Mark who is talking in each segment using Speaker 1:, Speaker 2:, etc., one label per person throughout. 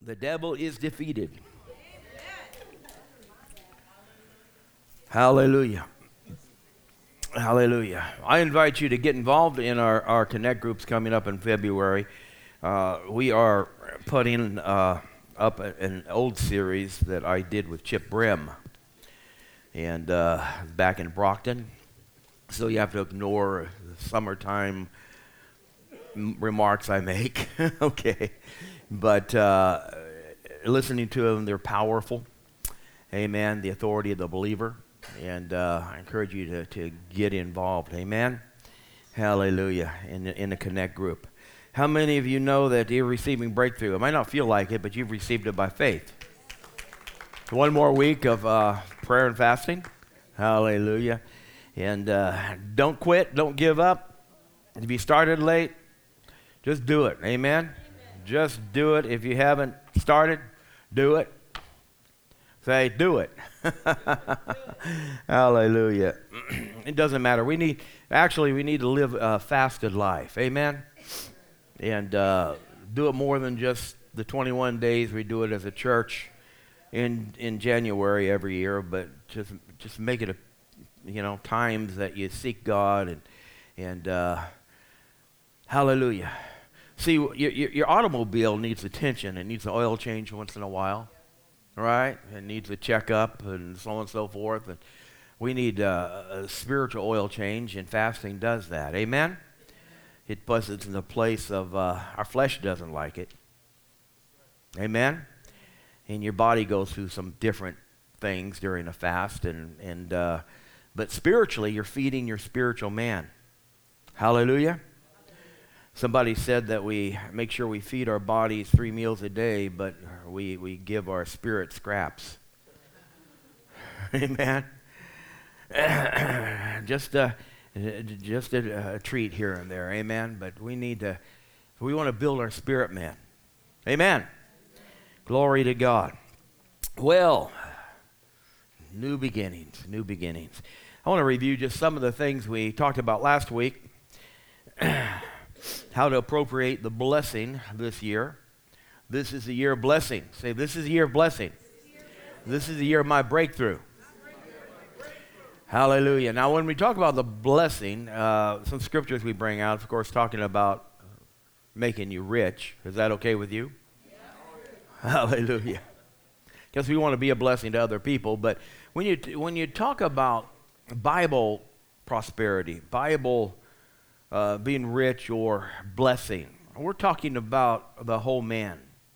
Speaker 1: The devil is defeated. Hallelujah. Hallelujah. I invite you to get involved in our Connect groups coming up in February. We are putting up an old series that I did with Chip Brim and back in Brockton. So you have to ignore the summertime remarks I make. Okay. But listening to them, they're powerful. Amen. The authority of the believer. And I encourage you to get involved. Amen. Hallelujah. In the Connect group. How many of you know that you're receiving breakthrough? It might not feel like it, but you've received it by faith. One more week of prayer and fasting. Hallelujah. And don't quit. Don't give up. If you started late, just do it. Amen. Just do it. If you haven't started, do it. Say, do it. Hallelujah. It doesn't matter. We need to live a fasted life. Amen. And do it more than just the 21 days we do it as a church in January every year, but just make it times that you seek God and hallelujah. See, your automobile needs attention. It needs an oil change once in a while, right? It needs a checkup and so on and so forth. And we need a spiritual oil change, and fasting does that. Amen? It puts it in the place of our flesh doesn't like it. Amen? And your body goes through some different things during a fast, but spiritually, you're feeding your spiritual man. Hallelujah? Somebody said that we make sure we feed our bodies 3 meals a day, but we give our spirit scraps. Amen. Just a treat here and there. Amen. But we want to build our spirit man. Amen. Glory to God. Well, new beginnings. I want to review just some of the things we talked about last week. How to appropriate the blessing this year. This is the year of blessing. Say, this is the year of blessing. This is the year of my breakthrough. Hallelujah. Now, when we talk about the blessing, some scriptures we bring out, of course, talking about making you rich. Is that okay with you? Yeah. Hallelujah. Because we want to be a blessing to other people. But when you talk about Bible prosperity, Bible being rich or blessing, we're talking about the whole man.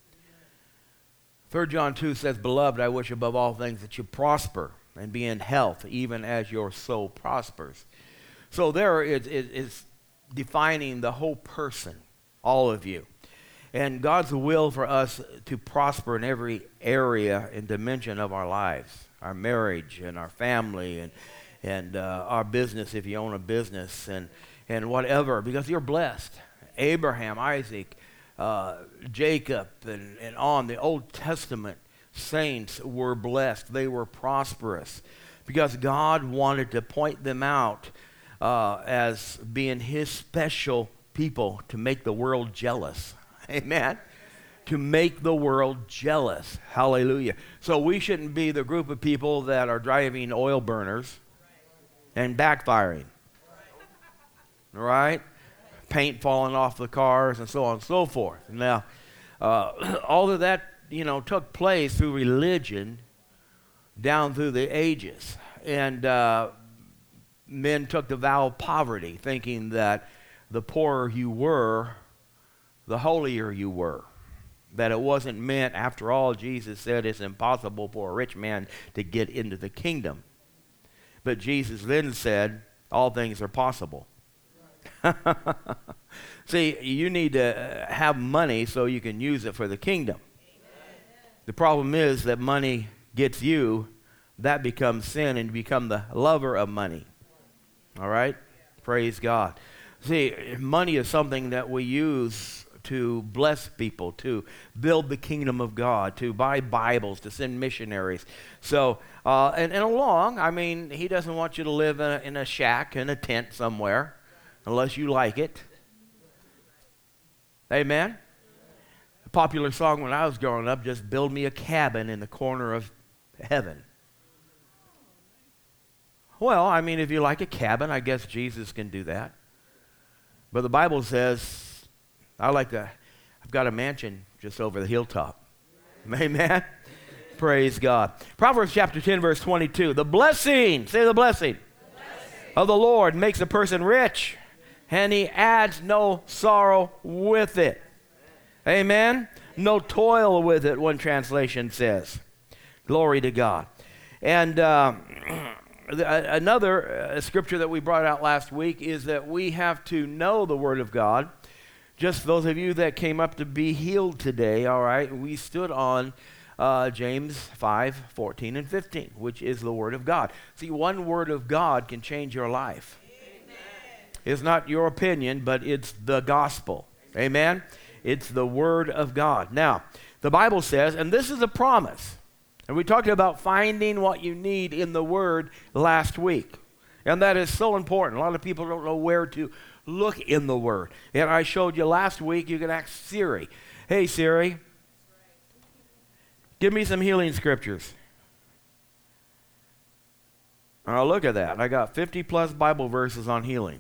Speaker 1: 3 John 2 says, Beloved, I wish above all things that you prosper and be in health, even as your soul prospers. So there is defining the whole person, all of you. And God's will for us to prosper in every area and dimension of our lives, our marriage and our family and our business if you own a business and whatever, because you're blessed. Abraham, Isaac, Jacob, and on the Old Testament saints were blessed. They were prosperous because God wanted to point them out as being his special people to make the world jealous. Amen? To make the world jealous. Hallelujah. So we shouldn't be the group of people that are driving oil burners and backfiring. Right? Paint falling off the cars and so on and so forth. Now, all of that, took place through religion down through the ages. And men took the vow of poverty, thinking that the poorer you were, the holier you were. That it wasn't meant, after all, Jesus said it's impossible for a rich man to get into the kingdom. But Jesus then said, all things are possible. See, you need to have money so you can use it for the kingdom. The problem is that money gets you, that becomes sin, and you become the lover of money. All right? Praise God. See, money is something that we use to bless people, to build the kingdom of God, to buy Bibles, to send missionaries. So, and along, he doesn't want you to live in a shack, in a tent somewhere, unless you like it. Amen? popular song when I was growing up, just build me a cabin in the corner of heaven. Well, I mean, if you like a cabin, I guess Jesus can do that. But the Bible says, I've got a mansion just over the hilltop. Amen. Praise God. Proverbs chapter 10, verse 22. The blessing, say the blessing, of the Lord makes a person rich, and he adds no sorrow with it. Amen. No toil with it, one translation says. Glory to God. And another scripture that we brought out last week is that we have to know the Word of God. Just those of you that came up to be healed today, all right, we stood on James 5, 14 and 15, which is the Word of God. See, one Word of God can change your life. Amen. It's not your opinion, but it's the gospel. Amen? It's the Word of God. Now, the Bible says, and this is a promise, and we talked about finding what you need in the Word last week. And that is so important. A lot of people don't know where to look in the Word. And I showed you last week, you can ask Siri. Hey, Siri, give me some healing scriptures. Oh, look at that. I got 50 plus Bible verses on healing.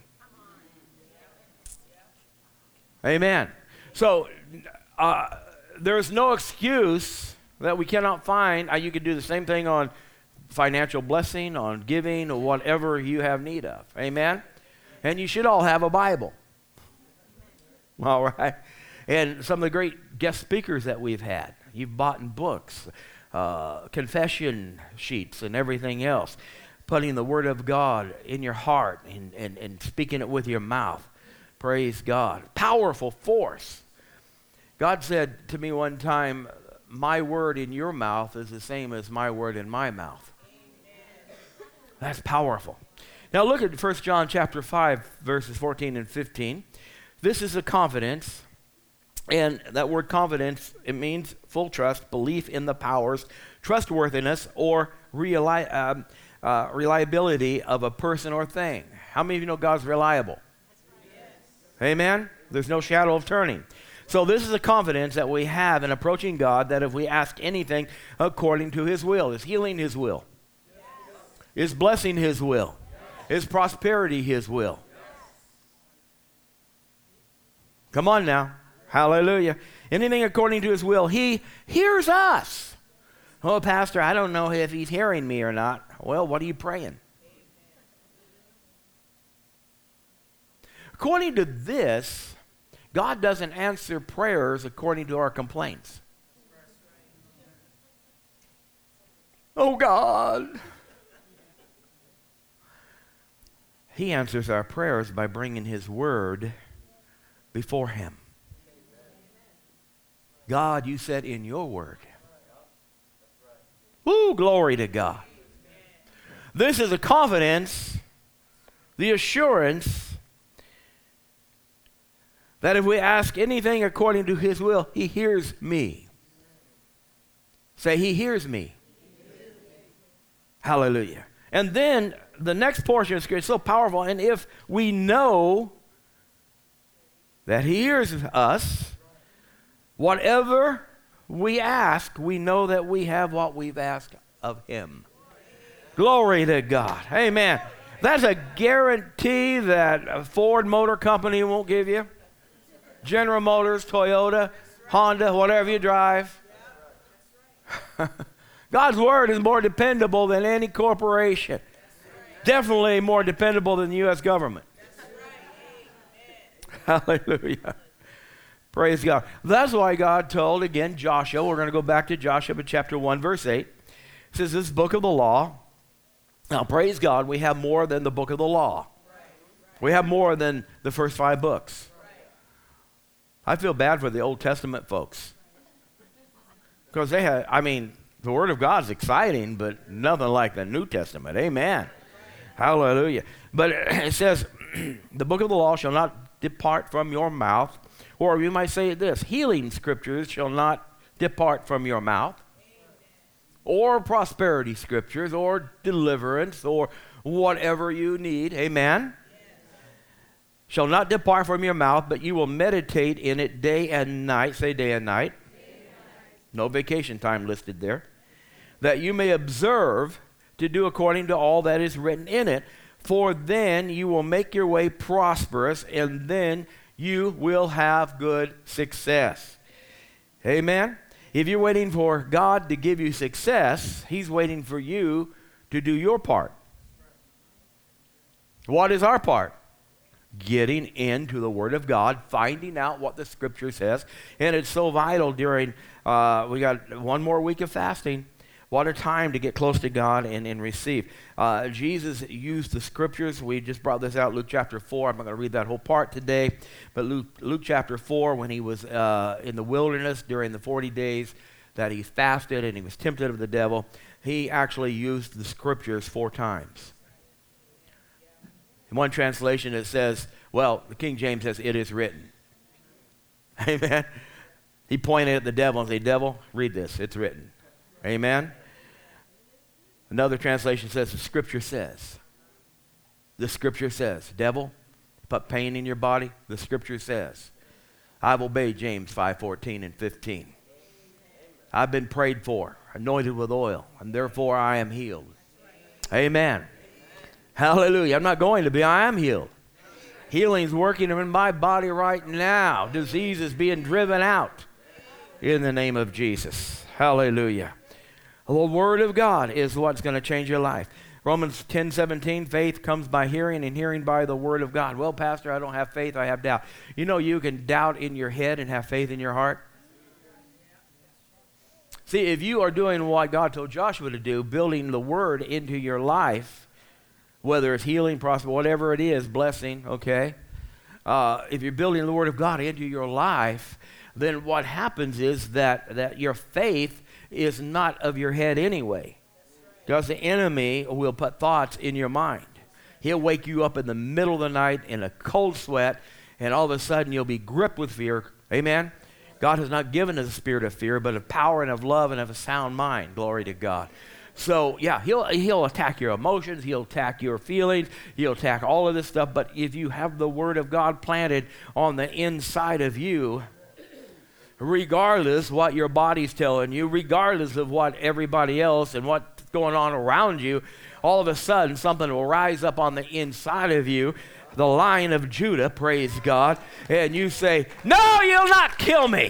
Speaker 1: Amen. So there's no excuse that we cannot find. You can do the same thing on financial blessing, on giving, or whatever you have need of. Amen. And you should all have a Bible. All right. And some of the great guest speakers that we've had, you've bought in books, confession sheets and everything else, putting the Word of God in your heart and speaking it with your mouth. Praise God. Powerful force. God said to me one time, my word in your mouth is the same as my word in my mouth. Amen. That's powerful. Now look at 1 John chapter 5, verses 14 and 15. This is a confidence. And that word confidence, it means full trust, belief in the powers, trustworthiness, or reliability of a person or thing. How many of you know God's reliable? Yes. Amen? There's no shadow of turning. So this is a confidence that we have in approaching God, that if we ask anything according to His will, is healing His will? Yes. Is blessing His will? Yes. Is prosperity His will? Yes. Come on now. Hallelujah. Anything according to His will, He hears us. Oh, Pastor, I don't know if He's hearing me or not. Well, what are you praying? According to this, God doesn't answer prayers according to our complaints. Oh, God. He answers our prayers by bringing His Word before Him. God, you said in your Word. Woo, glory to God. This is a confidence, the assurance that if we ask anything according to His will, He hears me. Say, He hears me. Hallelujah. And then the next portion of Scripture is so powerful. And if we know that He hears us, whatever we ask, we know that we have what we've asked of Him. Glory to God. Amen. That's a guarantee that a Ford Motor Company won't give you. General Motors, Toyota, Honda, whatever you drive. God's Word is more dependable than any corporation. Definitely more dependable than the U.S. government. Hallelujah. Praise God. That's why God told, again, Joshua, we're going to go back to Joshua chapter 1, verse 8. It says, this book of the law. Now, praise God, we have more than the book of the law. We have more than the first 5 books. I feel bad for the Old Testament folks. Because they had, the Word of God is exciting, but nothing like the New Testament. Amen. Hallelujah. But it says, the book of the law shall not depart from your mouth. Or you might say this, healing scriptures shall not depart from your mouth. Or prosperity scriptures, or deliverance, or whatever you need. Amen. Shall not depart from your mouth, but you will meditate in it day and night. Say day and night. No vacation time listed there. That you may observe to do according to all that is written in it, for then you will make your way prosperous, and then you will have good success. Amen? If you're waiting for God to give you success, He's waiting for you to do your part. What is our part? Getting into the Word of God, finding out what the Scripture says. And it's so vital during, we got one more week of fasting. What a time to get close to God and receive. Jesus used the Scriptures. We just brought this out, Luke chapter 4. I'm not going to read that whole part today. But Luke chapter 4, when he was in the wilderness during the 40 days that he fasted and he was tempted of the devil, he actually used the Scriptures 4 times. In one translation it says, well, the King James says, it is written. Amen. He pointed at the devil and said, devil, read this, it's written. Amen. Another translation says, the Scripture says. The Scripture says. Devil, put pain in your body, the Scripture says. I've obeyed James 5:14 and 15. I've been prayed for, anointed with oil, and therefore I am healed. Amen. Hallelujah. I'm not going to be, I am healed. Healing's working in my body right now. Disease is being driven out in the name of Jesus. Hallelujah. The Word of God is what's going to change your life. Romans 10:17, faith comes by hearing and hearing by the Word of God. Well, Pastor, I don't have faith, I have doubt. You know you can doubt in your head and have faith in your heart? See, if you are doing what God told Joshua to do, building the Word into your life, whether it's healing, prosperity, whatever it is, blessing, okay? If you're building the Word of God into your life, then what happens is that your faith is not of your head anyway. Because the enemy will put thoughts in your mind. He'll wake you up in the middle of the night in a cold sweat, and all of a sudden you'll be gripped with fear. Amen? God has not given us a spirit of fear, but of power and of love and of a sound mind. Glory to God. So, yeah, he'll attack your emotions. He'll attack your feelings. He'll attack all of this stuff. But if you have the Word of God planted on the inside of you, regardless what your body's telling you, regardless of what everybody else and what's going on around you, all of a sudden something will rise up on the inside of you, the Lion of Judah, praise God, and you say, no, you'll not kill me.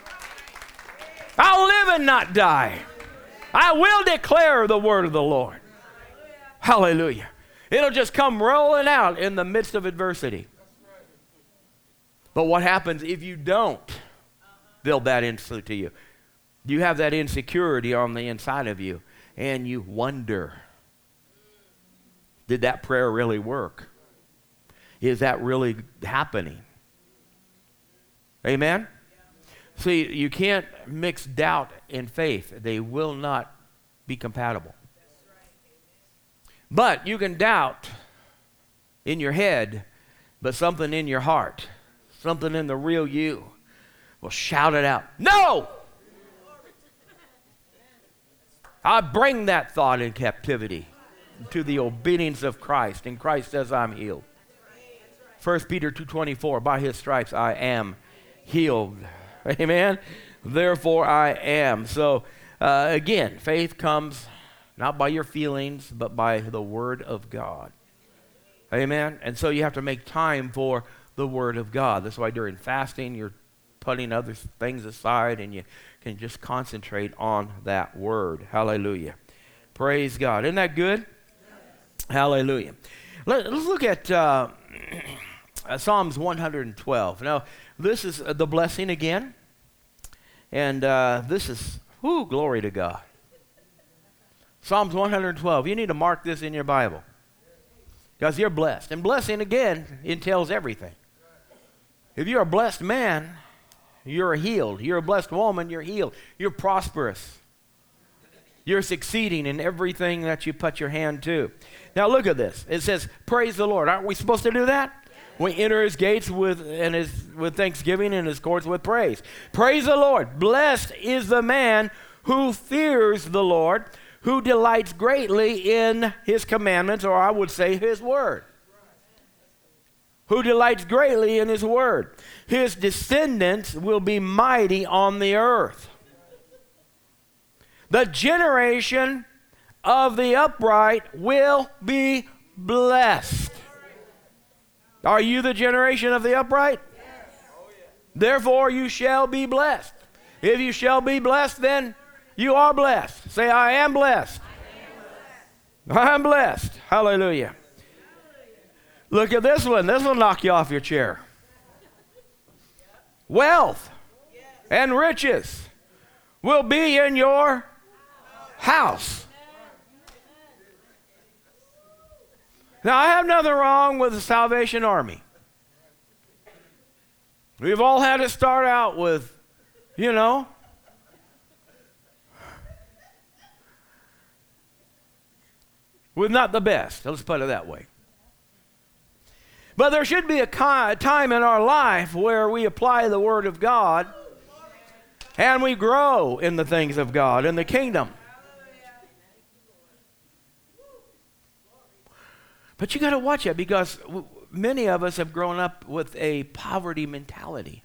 Speaker 1: I'll live and not die. I will declare the word of the Lord. Hallelujah. It'll just come rolling out in the midst of adversity. But what happens if you don't build that into you? You have that insecurity on the inside of you, and you wonder, did that prayer really work? Is that really happening? Amen? See, you can't mix doubt and faith. They will not be compatible. But you can doubt in your head, but something in your heart, something in the real you will shout it out. No! I bring that thought in captivity to the obedience of Christ, and Christ says I'm healed. 1 Peter 2:24, by His stripes I am healed. Amen? Therefore I am. So, again, faith comes not by your feelings, but by the Word of God. Amen? And so you have to make time for the Word of God. That's why during fasting, you're putting other things aside, and you can just concentrate on that Word. Hallelujah. Praise God. Isn't that good? Hallelujah. Let's look at Psalms 112. Now, this is the blessing again. And this is, glory to God. Psalms 112. You need to mark this in your Bible. Because you're blessed. And blessing, again, entails everything. If you're a blessed man, you're healed. You're a blessed woman, you're healed. You're prosperous. You're succeeding in everything that you put your hand to. Now look at this. It says, praise the Lord. Aren't we supposed to do that? We enter His gates with thanksgiving and His courts with praise. Praise the Lord. Blessed is the man who fears the Lord, who delights greatly in His commandments, or I would say His word. Who delights greatly in His word. His descendants will be mighty on the earth. The generation of the upright will be blessed. Are you the generation of the upright? Therefore you shall be blessed. If you shall be blessed, then you are blessed. Say, I am blessed. I am blessed. Hallelujah. Look at this one. This will knock you off your chair. Wealth and riches will be in your house. Now, I have nothing wrong with the Salvation Army. We've all had to start out with, with not the best. Let's put it that way. But there should be a time in our life where we apply the Word of God and we grow in the things of God, in the kingdom. But you got to watch it, because many of us have grown up with a poverty mentality.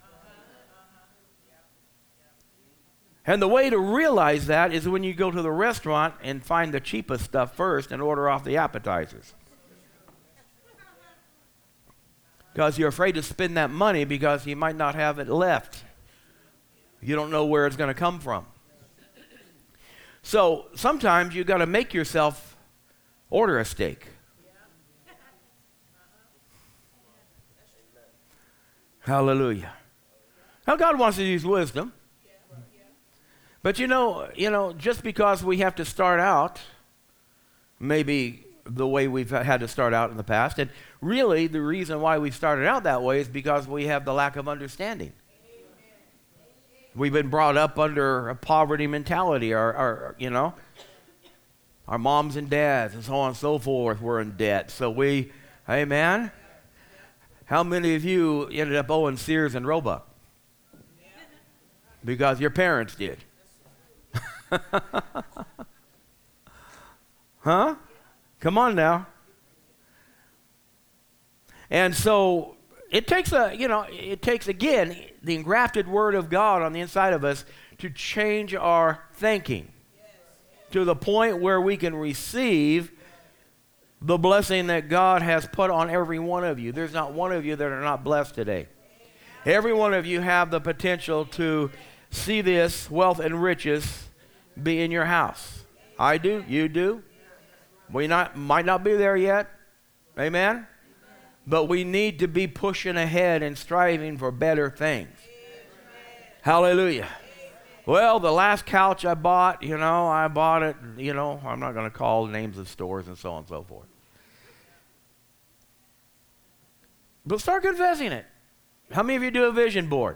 Speaker 1: And the way to realize that is when you go to the restaurant and find the cheapest stuff first and order off the appetizers. Because you're afraid to spend that money because you might not have it left. You don't know where it's going to come from. So sometimes you got to make yourself order a steak. Hallelujah. Now God wants to use wisdom. But just because we have to start out maybe the way we've had to start out in the past, and really the reason why we started out that way is because we have the lack of understanding. We've been brought up under a poverty mentality. Our moms and dads and so on and so forth were in debt. So amen. How many of you ended up owing Sears and Roebuck? Because your parents did. Huh? Come on now. And so it takes again the engrafted Word of God on the inside of us to change our thinking to the point where we can receive the blessing that God has put on every one of you. There's not one of you that are not blessed today. Every one of you have the potential to see this wealth and riches be in your house. I do. You do. We might not be there yet. Amen? But we need to be pushing ahead and striving for better things. Hallelujah. Well, the last couch I bought, I bought it, I'm not going to call names of stores and so on and so forth. But start confessing it. How many of you do a vision board?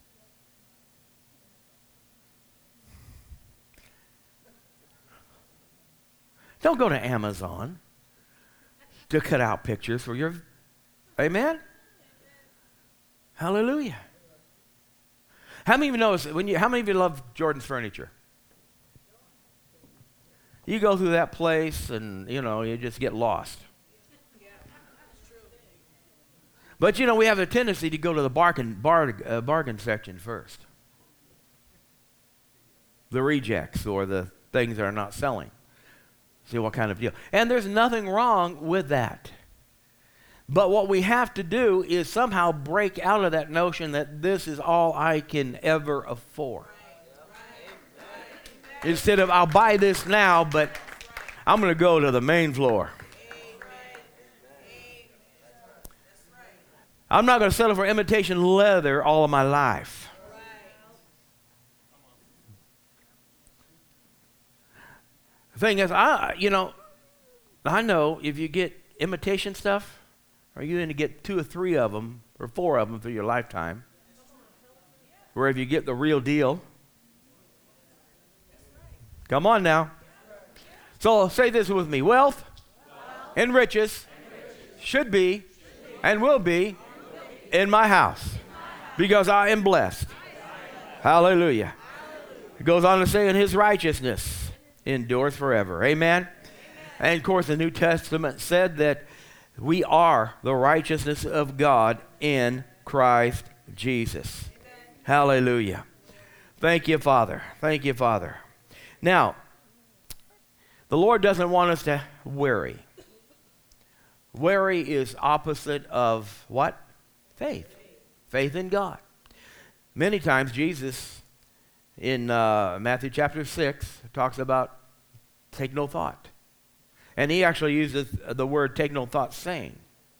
Speaker 1: Don't go to Amazon to cut out pictures for your, amen? Hallelujah. How many of you know, how many of you love Jordan's Furniture? You go through that place and, you just get lost. But, we have a tendency to go to the bargain section first. The rejects or the things that are not selling. See what kind of deal. And there's nothing wrong with that. But what we have to do is somehow break out of that notion that this is all I can ever afford. Instead of, I'll buy this now, but I'm going to go to the main floor. I'm not going to settle for imitation leather all of my life. The thing is, I know if you get imitation stuff, or you're going to get 2 or 3 of them, or 4 of them through your lifetime, where if you get the real deal, come on now. So say this with me. Wealth and riches should be and will be in my house, because I am blessed. Hallelujah. It goes on to say, in his righteousness endures forever. Amen. And of course the New Testament said that we are the righteousness of God in Christ Jesus. Hallelujah. Thank you, Father. Thank you, Father. Now, the Lord doesn't want us to worry. Worry is opposite of what? Faith. Faith in God. Many times Jesus in Matthew chapter 6 talks about take no thought. And he actually uses the word take no thought saying.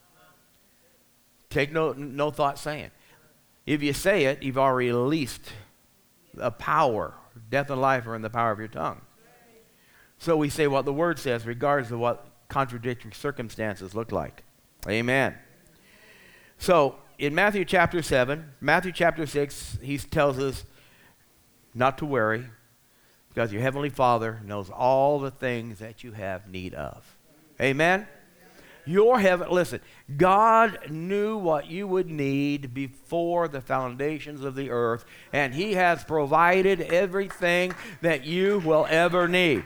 Speaker 1: Take no thought saying. If you say it, you've already released a power. Death and life are in the power of your tongue. So we say what the word says regardless of what contradictory circumstances look like. Amen. So in Matthew chapter 7, Matthew chapter 6, he tells us not to worry because your heavenly Father knows all the things that you have need of. Amen. Listen, God knew what you would need before the foundations of the earth, and he has provided everything that you will ever need.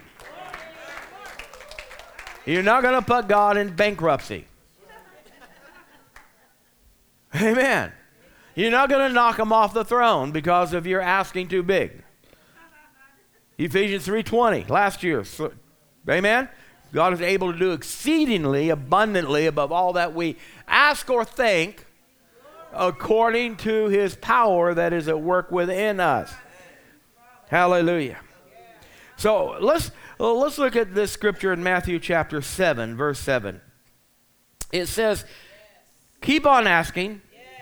Speaker 1: You're not going to put God in bankruptcy. Amen. You're not going to knock him off the throne because of your asking too big. Ephesians 3:20, last year. Amen. God is able to do exceedingly abundantly above all that we ask or think according to his power that is at work within us. Hallelujah. So let's look at this scripture in Matthew chapter 7, verse 7. It says, keep on asking.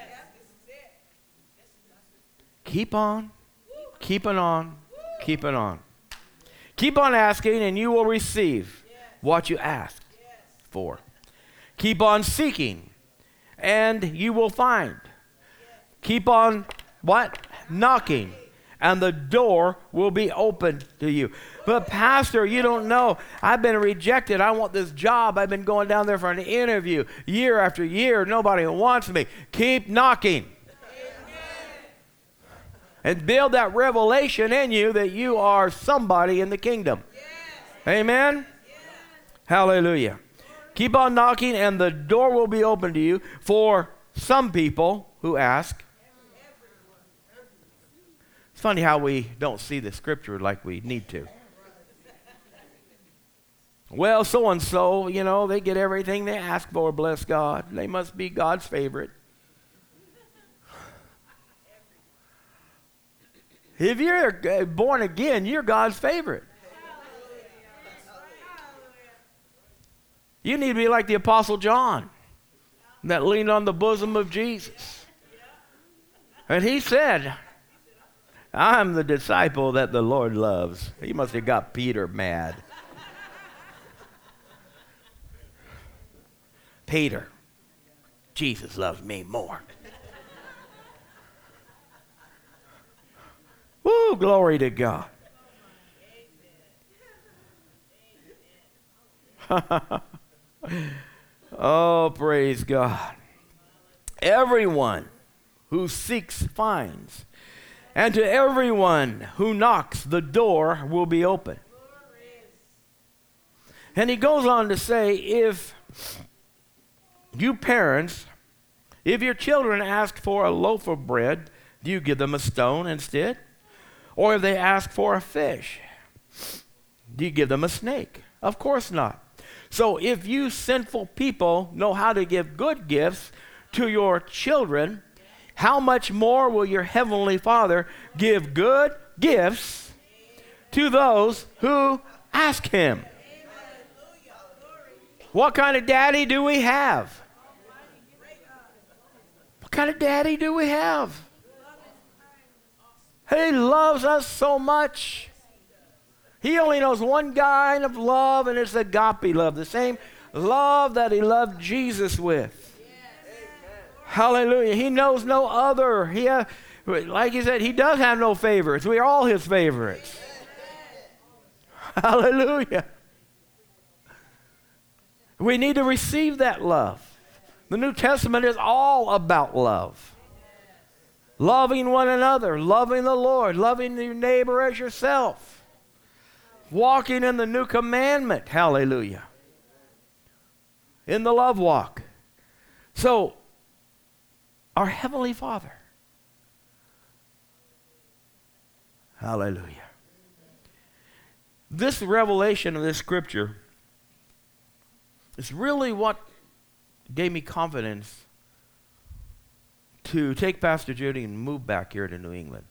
Speaker 1: Keep on, keeping on, keeping on. Keep on asking and you will receive what you ask for. Keep on seeking and you will find. Keep on what? Knocking and the door will be open to you. But pastor, you don't know. I've been rejected. I want this job. I've been going down there for an interview year after year. Nobody wants me. Keep knocking. And build that revelation in you that you are somebody in the kingdom. Yes. Amen? Yes. Hallelujah. Keep on knocking and the door will be open to you for some people who ask. It's funny how we don't see the scripture like we need to. Well, so-and-so, they get everything they ask for, bless God. They must be God's favorite. If you're born again, you're God's favorite. You need to be like the Apostle John that leaned on the bosom of Jesus. And he said, I'm the disciple that the Lord loves. He must have got Peter mad. Peter, Jesus loves me more. Woo, glory to God. Oh, praise God. Everyone who seeks finds, and to everyone who knocks, the door will be open. And he goes on to say, if you parents, if your children ask for a loaf of bread, do you give them a stone instead? Or if they ask for a fish, do you give them a snake? Of course not. So if you sinful people know how to give good gifts to your children, how much more will your heavenly Father give good gifts to those who ask him? What kind of daddy do we have? What kind of daddy do we have? He loves us so much. He only knows one kind of love, and it's agape love, the same love that he loved Jesus with. Hallelujah. He knows no other. Like he said, he does have no favorites. We are all his favorites. Hallelujah. We need to receive that love. The New Testament is all about love. Loving one another, loving the Lord, loving your neighbor as yourself. Walking in the new commandment. Hallelujah. In the love walk. So, our Heavenly Father. Hallelujah. This revelation of this scripture is really what gave me confidence to take Pastor Judy and move back here to New England.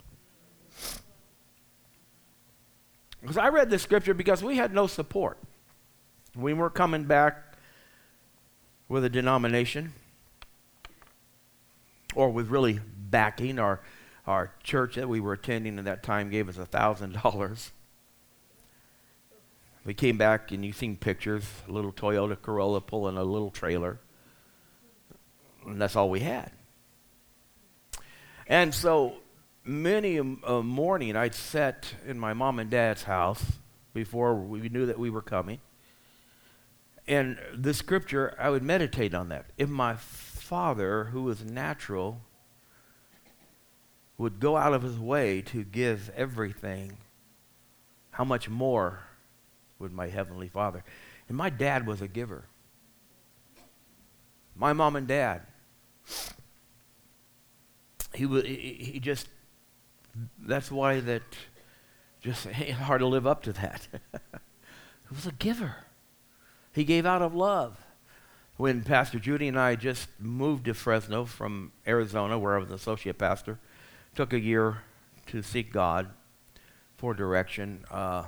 Speaker 1: Because I read this scripture because we had no support. We weren't coming back with a denomination or with really backing. Our church that we were attending at that time gave us $1,000. We came back and you've seen pictures, a little Toyota Corolla pulling a little trailer. And that's all we had. And so many a morning I'd sat in my mom and dad's house before we knew that we were coming. And the scripture, I would meditate on that. If my Father, who is natural, would go out of his way to give everything, how much more would my Heavenly Father? And my dad was a giver. My mom and dad. He just, that's why that just hard to live up to that. He was a giver. He gave out of love. When Pastor Judy and I just moved to Fresno from Arizona, where I was an associate pastor, took a year to seek God for direction.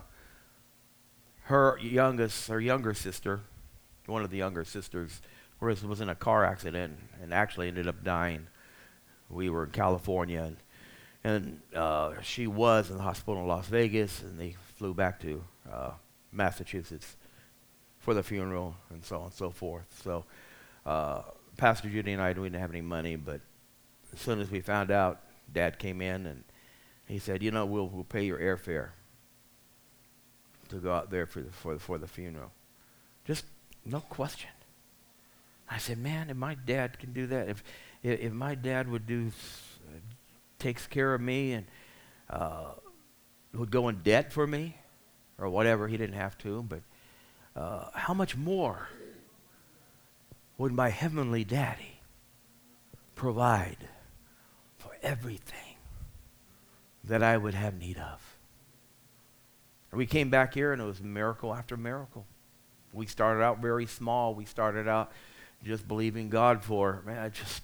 Speaker 1: Her younger sister, one of the younger sisters, was in a car accident and actually ended up dying. We were in California, and she was in the hospital in Las Vegas, and they flew back to Massachusetts for the funeral and so on and so forth. So Pastor Judy and I didn't have any money, but as soon as we found out, Dad came in and he said, we'll pay your airfare to go out there for the funeral. Just no question. I said, man, if my dad can do that, if my dad would takes care of me and would go in debt for me or whatever, he didn't have to, but how much more would my heavenly daddy provide for everything that I would have need of? We came back here and it was miracle after miracle. We started out very small. We started out just believing God for, just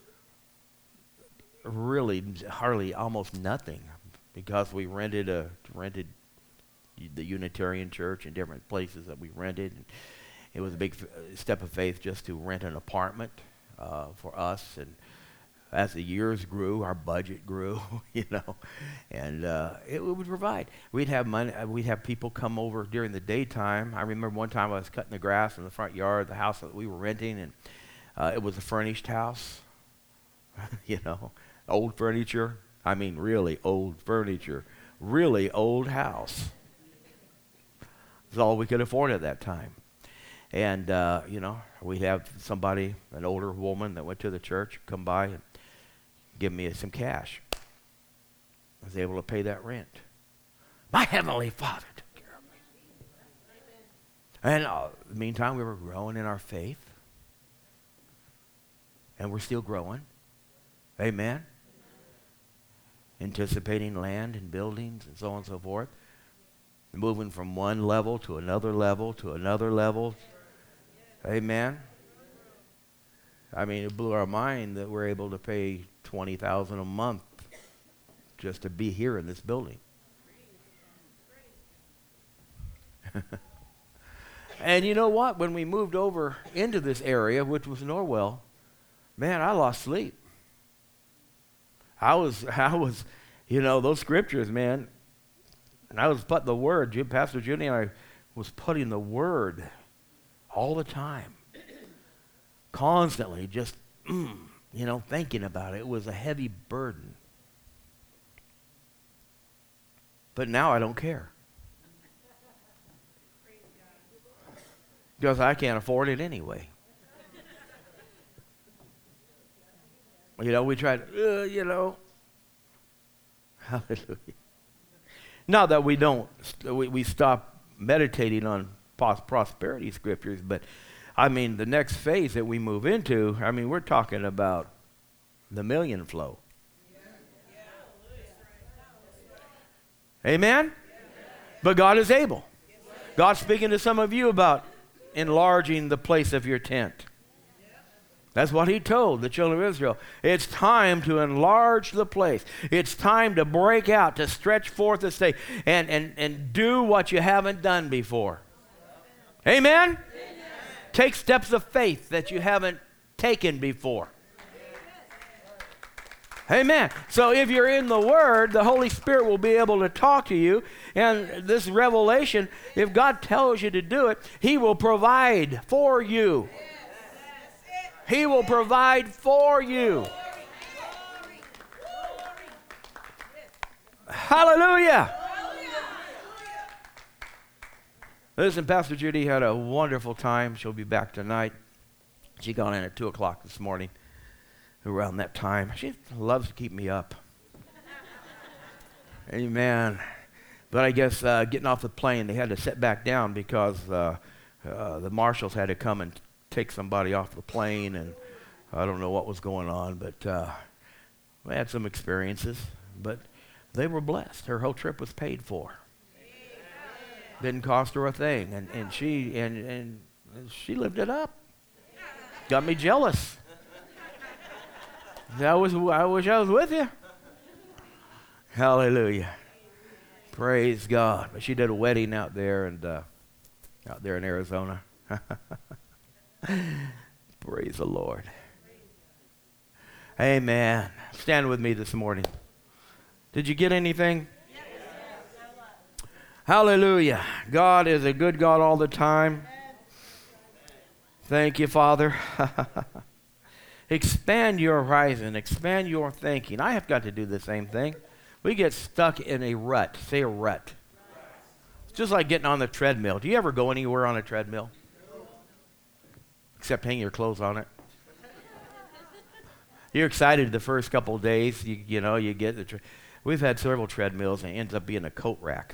Speaker 1: really hardly almost nothing, because we rented the Unitarian Church in different places that we rented. And it was a big step of faith just to rent an apartment for us. And as the years grew, our budget grew, and it would provide. We'd have money. We'd have people come over during the daytime. I remember one time I was cutting the grass in the front yard of the house that we were renting, and it was a furnished house, old furniture. I mean, really old furniture, really old house. It's all we could afford at that time. And, we'd have somebody, an older woman that went to the church, come by and give me some cash. I was able to pay that rent. My Heavenly Father took care of me. And in the meantime, we were growing in our faith. And we're still growing. Amen. Anticipating land and buildings and so on and so forth. Moving from one level to another level to another level. Amen. I mean, it blew our mind that we're able to pay $20,000 a month just to be here in this building. And you know what? When we moved over into this area, which was Norwell, man, I lost sleep. I was, those scriptures, man. And I was putting the word, Pastor Judy and I was putting the word all the time. Constantly, just, thinking about it. It was a heavy burden. But now I don't care. Because I can't afford it anyway. We tried, hallelujah. Not that we stop meditating on prosperity scriptures, but the next phase that we move into, we're talking about the million flow. Amen? But God is able. God's speaking to some of you about enlarging the place of your tent. That's what he told the children of Israel. It's time to enlarge the place. It's time to break out, to stretch forth the stake, and do what you haven't done before. Amen? Amen? Take steps of faith that you haven't taken before. Amen. So if you're in the Word, the Holy Spirit will be able to talk to you. And this revelation, if God tells you to do it, He will provide for you. He will provide for you. Hallelujah. Listen, Pastor Judy had a wonderful time. She'll be back tonight. She got in at 2 o'clock this morning. Around that time. She loves to keep me up. Amen. But I guess getting off the plane, they had to sit back down because the marshals had to come and take somebody off the plane, and I don't know what was going on, but we had some experiences, but they were blessed. Her whole trip was paid for. Didn't cost her a thing, and she lived it up. Got me jealous. I wish I was with you. Hallelujah. Praise God. But she did a wedding out there in Arizona. Praise the Lord. Amen. Stand with me this morning. Did you get anything? Yes. Hallelujah. God is a good God all the time. Thank you, Father. Expand your horizon. Expand your thinking. I have got to do the same thing. We get stuck in a rut. Say a rut. It's just like getting on the treadmill. Do you ever go anywhere on a treadmill? Except hang your clothes on it. You're excited the first couple of days. You get the. We've had several treadmills and it ends up being a coat rack.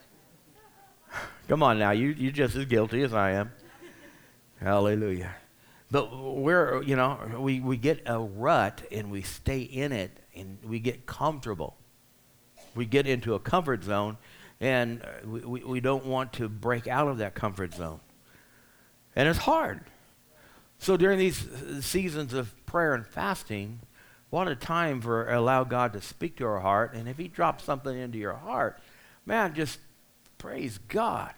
Speaker 1: Come on now, you're just as guilty as I am. Hallelujah. But we get a rut and we stay in it and we get comfortable. We get into a comfort zone and we don't want to break out of that comfort zone. And it's hard. So during these seasons of prayer and fasting, what a time for allow God to speak to our heart. And if He drops something into your heart, man, just praise God.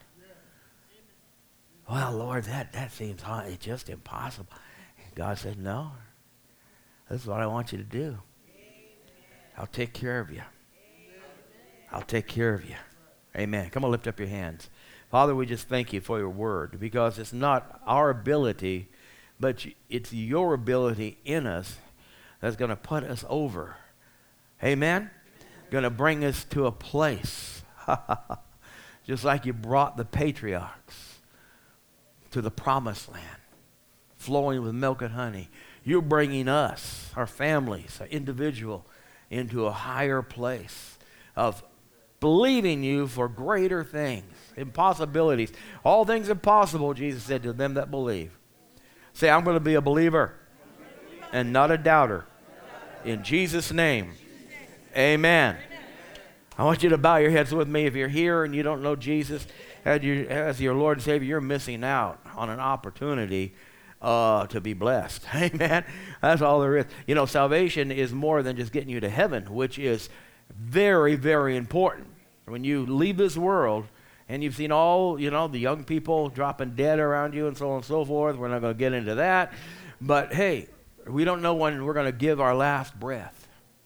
Speaker 1: Well, Lord, that seems hard. It's just impossible. And God said, no, this is what I want you to do. I'll take care of you. I'll take care of you. Amen. Come on, lift up your hands. Father, we just thank you for your word, because it's not our ability, but it's your ability in us that's going to put us over. Amen? Going to bring us to a place, just like you brought the patriarchs to the promised land, flowing with milk and honey. You're bringing us, our families, our individual, into a higher place of believing you for greater things, impossibilities. All things impossible, Jesus said to them that believe. Say, I'm going to be a believer and not a doubter. In Jesus' name, amen. I want you to bow your heads with me. If you're here and you don't know Jesus as your Lord and Savior, you're missing out on an opportunity to be blessed. Amen. That's all there is. You know, salvation is more than just getting you to heaven, which is very, very important. When you leave this world and you've seen all, the young people dropping dead around you and so on and so forth, we're not going to get into that. But hey, we don't know when we're going to give our last breath.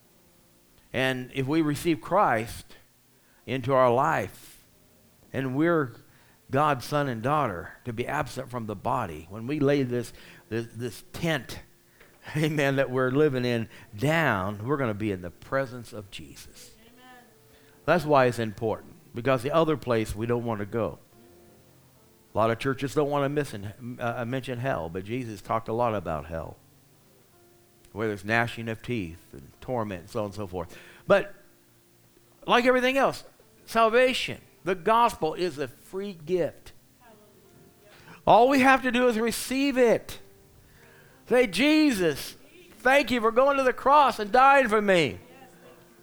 Speaker 1: And if we receive Christ into our life and we're God's son and daughter, to be absent from the body, when we lay this tent, amen, that we're living in down, we're going to be in the presence of Jesus. Amen. That's why it's important, because the other place we don't want to go. A lot of churches don't want to mention hell, but Jesus talked a lot about hell, where there's gnashing of teeth and torment and so on and so forth. But like everything else, salvation, the gospel is a free gift. All we have to do is receive it. Say, Jesus, thank you for going to the cross and dying for me.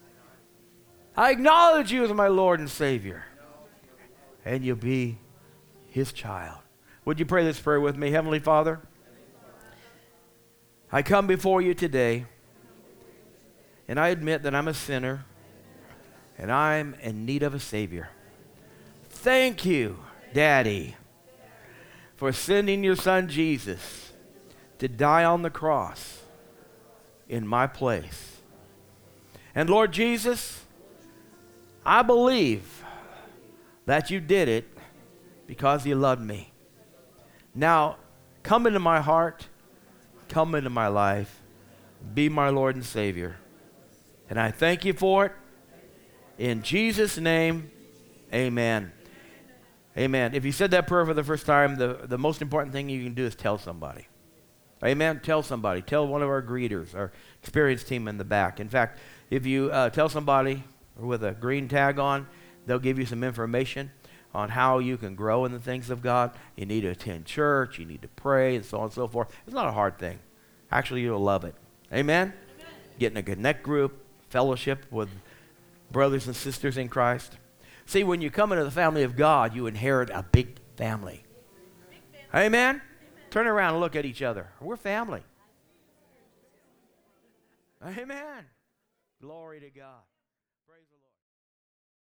Speaker 1: I acknowledge you as my Lord and Savior. And you'll be his child. Would you pray this prayer with me? Heavenly Father, I come before you today, and I admit that I'm a sinner, and I'm in need of a Savior. Thank you, Daddy, for sending your Son Jesus to die on the cross in my place. And Lord Jesus, I believe that you did it because you loved me. Now, come into my heart, come into my life, be my Lord and Savior. And I thank you for it. In Jesus' name, amen. Amen. If you said that prayer for the first time, the most important thing you can do is tell somebody. Amen. Tell somebody. Tell one of our greeters, our experienced team in the back. In fact, if you tell somebody with a green tag on, they'll give you some information on how you can grow in the things of God. You need to attend church. You need to pray, and so on and so forth. It's not a hard thing. Actually, you'll love it. Amen? Get in a connect group, fellowship with brothers and sisters in Christ. See, when you come into the family of God, you inherit a big family. Amen? Turn around and look at each other. We're family. Amen. Glory to God.